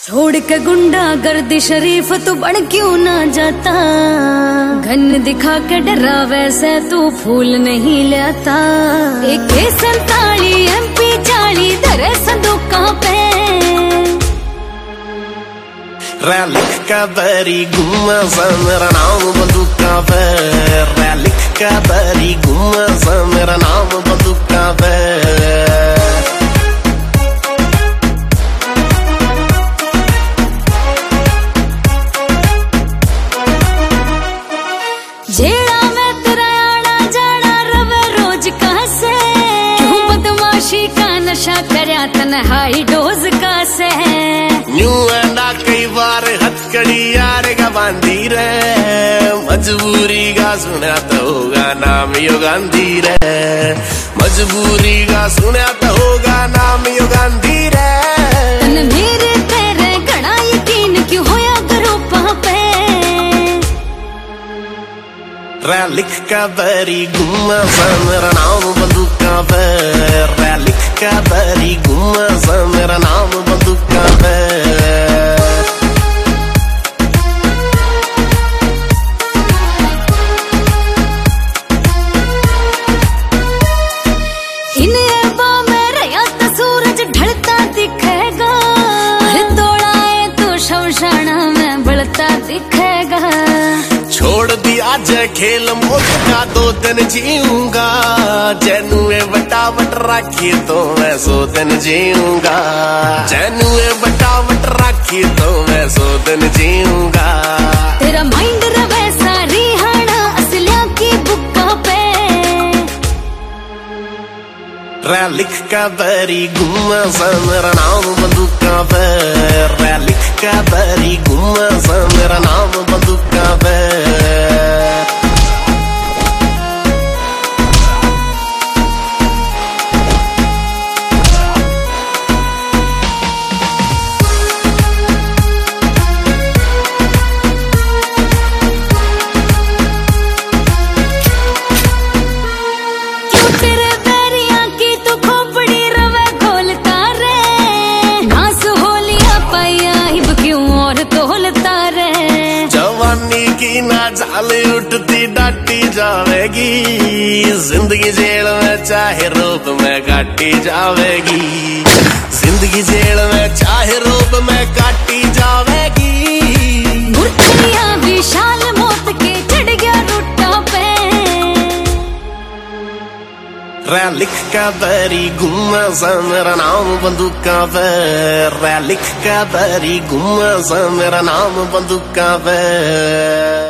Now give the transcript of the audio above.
छोड़ के गुंडा गर्दी शरीफ तू बन क्यों ना जाता। घन दिखा के डरा वैसे तू फूल नहीं लाता। AK-47 MP-40 धरे संदूकों पे। लिख का बरी गुम्मा सा मेरा नाम बंदूका पे। लिख का बरी गुम्मा सा मेरा नाम बंदूका पे। जेड़ा मैं तेरा आना जाना रवे रोज कहाँ से। क्यों बदमाशी का नशा करया तन्हाई डोज का से। न्यू एंडा कई बार हथकड़ी यार का बांधी रे। मजबूरी का सुना तो होगा नाम यो गांधी रे। मजबूरी का सुना तो होगा नाम यो गांधी रे। तन मेरे तेरे घना यकीन क्यों होया करो पे। लिख का बरी गुम्मा सा मेरा नाम बंदूका पे। लिख का बरी गुम्मा सा मेरा नाम बंदूका पे। इन एबा में रया तो सूरज ढलता दिखेगा। तोड़ा है तो शमशाना में बढ़ता दिखेगा। छोड़ दिया जय खेल मुल्क का 2 दिन जीऊंगा। जैनुए वटावट राखी तो मैं 100 दिन जीऊंगा। जैनुए वटावट राखी तो मैं 100 दिन जीऊंगा। तेरा माइंड रवे सारी हाना असलिया की बुक्का पे। लिख का बरी गुम्मा सा मेरा नाम बंदूका पे। लिख का बरी गुम्मा सा मेरा नाम बंदूका पे। की ना जाल उठती डाटी जावेगी। जिंदगी जेल में चाहे रूप में काटी जावेगी। जिंदगी जेल में चाहे रूप में काटी जावेगी। विशाल मौत के चढ़ गया रुट्टा पे। लिख का बरी गुम्मा सा मेरा नाम बंदूका पे। लिख का बरी गुम्मा सा मेरा नाम बंदूका पे।